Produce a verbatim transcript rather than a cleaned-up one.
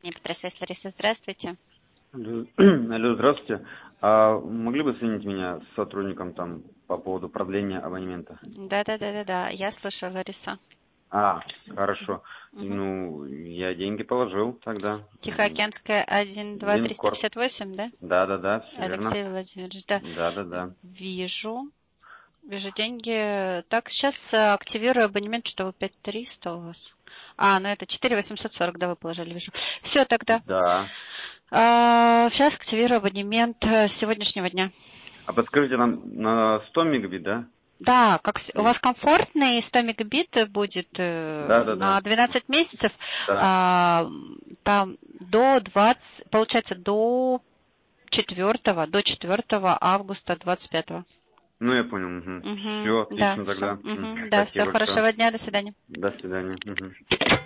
Непосредственно, Лариса, здравствуйте. Алло, алло, здравствуйте. А могли бы соединить меня с сотрудником там по поводу продления абонемента? Да, да, да, да, да. Я слушаю, Лариса. А, хорошо. Угу. Ну, я деньги положил тогда. Тихоокеанская один два триста Линкорп. пятьдесят восемь, да? Да, да, да, все верно. Алексей Владимирович, да. Да, да, да. Вижу. Вижу деньги. Так, сейчас активирую абонемент, что вы пять триста у вас. А, ну это четыре восемьсот сорок, да, вы положили, вижу. Все тогда. Да. А, сейчас активирую абонемент с сегодняшнего дня. А подскажите, нам на сто мегабит, да? Да, как с- у вас комфортный сто мегабит будет Да, э, да, на да. двенадцать месяцев, Да. а, там до двадцать, получается до четвёртого, до четвёртого августа двадцать пятого. Ну, я понял. Угу. Угу, Все, да, отлично все, тогда. угу, Мгм. да, Спасибо все, большое. хорошего дня, до свидания. До свидания. Угу.